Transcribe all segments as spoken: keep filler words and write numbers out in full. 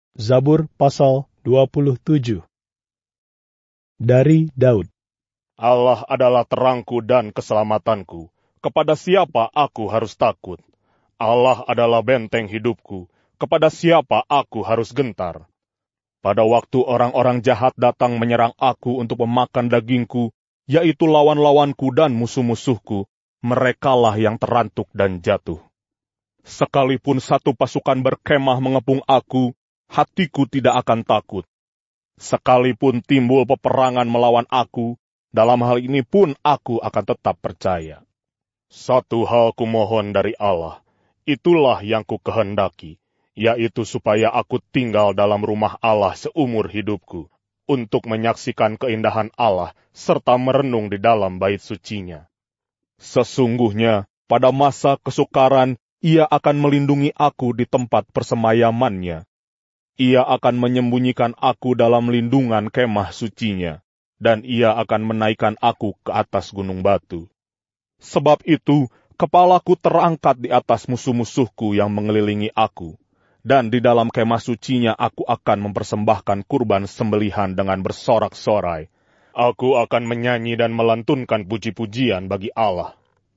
Zabur pasal dua puluh tujuh. Dari Daud. Allah adalah terangku dan keselamatanku. Kepada siapa aku harus takut? Allah adalah benteng hidupku. Kepada siapa aku harus gentar? Pada waktu orang-orang jahat datang menyerang aku untuk memakan dagingku, yaitu lawan-lawanku dan musuh-musuhku, merekalah yang terantuk dan jatuh. Sekalipun satu pasukan berkemah mengepung aku, hatiku tidak akan takut. Sekalipun timbul peperangan melawan aku, dalam hal ini pun aku akan tetap percaya. Satu hal kumohon dari Allah, itulah yang ku kehendaki, yaitu supaya aku tinggal dalam rumah Allah seumur hidupku, untuk menyaksikan keindahan Allah, serta merenung di dalam bait sucinya. Sesungguhnya, pada masa kesukaran, Ia akan melindungi aku di tempat persemayamannya. Ia akan menyembunyikan aku dalam lindungan kemah sucinya, dan Ia akan menaikkan aku ke atas gunung batu. Sebab itu, kepalaku terangkat di atas musuh-musuhku yang mengelilingi aku, dan di dalam kemah sucinya aku akan mempersembahkan kurban sembelihan dengan bersorak-sorai. Aku akan menyanyi dan melantunkan puji-pujian bagi Allah.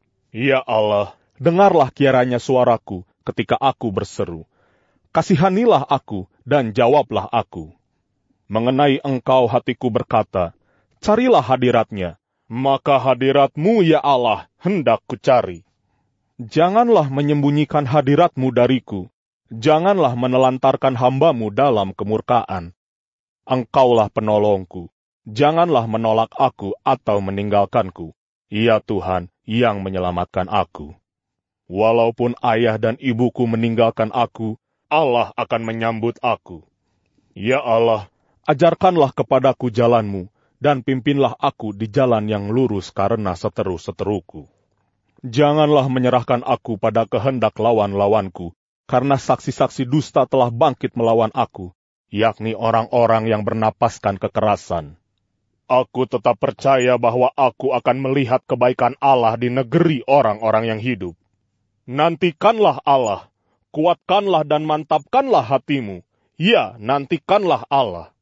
Ya Allah, dengarlah kiranya suaraku ketika aku berseru. Kasihanilah aku dan jawablah aku. Mengenai Engkau hatiku berkata, carilah hadirat-Nya, maka hadirat-Mu ya Allah hendak kucari. Janganlah menyembunyikan hadirat-Mu dariku, janganlah menelantarkan hamba-Mu dalam kemurkaan. Engkaulah penolongku, janganlah menolak aku atau meninggalkanku, ya Tuhan yang menyelamatkan aku. Walaupun ayah dan ibuku meninggalkan aku, Allah akan menyambut aku. Ya Allah, ajarkanlah kepadaku jalan-Mu, dan pimpinlah aku di jalan yang lurus karena seteru-seteruku. Janganlah menyerahkan aku pada kehendak lawan-lawanku, karena saksi-saksi dusta telah bangkit melawan aku, yakni orang-orang yang bernapaskan kekerasan. Aku tetap percaya bahwa aku akan melihat kebaikan Allah di negeri orang-orang yang hidup. Nantikanlah Allah, kuatkanlah dan mantapkanlah hatimu. Ya, nantikanlah Allah.